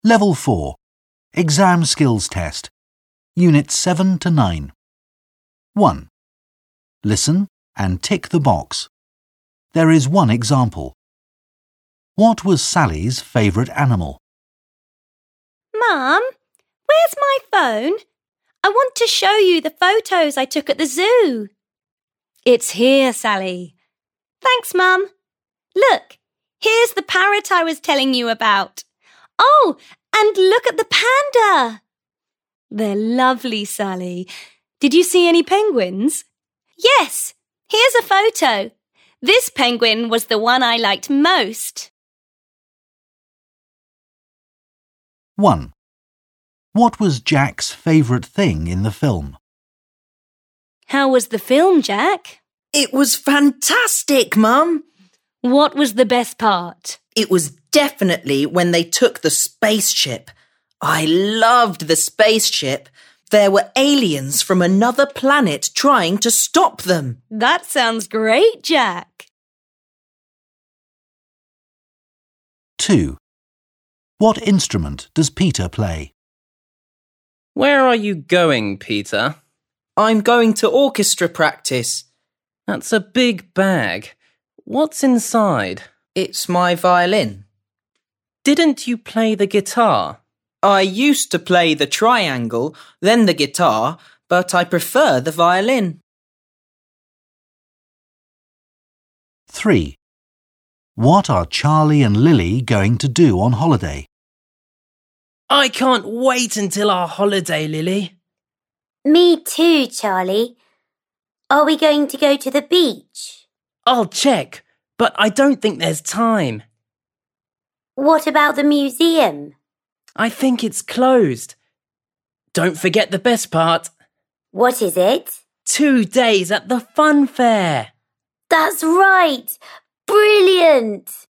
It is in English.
Level 4. Exam Skills Test. Units 7 to 9. 1. Listen and tick the box. There is one example. What was Sally's favourite animal? Mum, where's my phone? I want to show you the photos I took at the zoo. It's here, Sally. Thanks, Mum. Look, here's the parrot I was telling you about. Oh, and look at the panda. They're lovely, Sally. Did you see any penguins? Yes, here's a photo. This penguin was the one I liked most. 1. What was Jack's favourite thing in the film? How was the film, Jack? It was fantastic, Mum. What was the best part? It was definitely when they took the spaceship. I loved the spaceship. There were aliens from another planet trying to stop them. That sounds great, Jack. 2. What instrument does Peter play? Where are you going, Peter? I'm going to orchestra practice. That's a big bag. What's inside? It's my violin. Didn't you play the guitar? I used to play the triangle, then the guitar, but I prefer the violin. 3. What are Charlie and Lily going to do on holiday? I can't wait until our holiday, Lily. Me too, Charlie. Are we going to go to the beach? I'll check, but I don't think there's time. What about the museum? I think it's closed. Don't forget the best part. What is it? 2 days at the fun fair. That's right! Brilliant!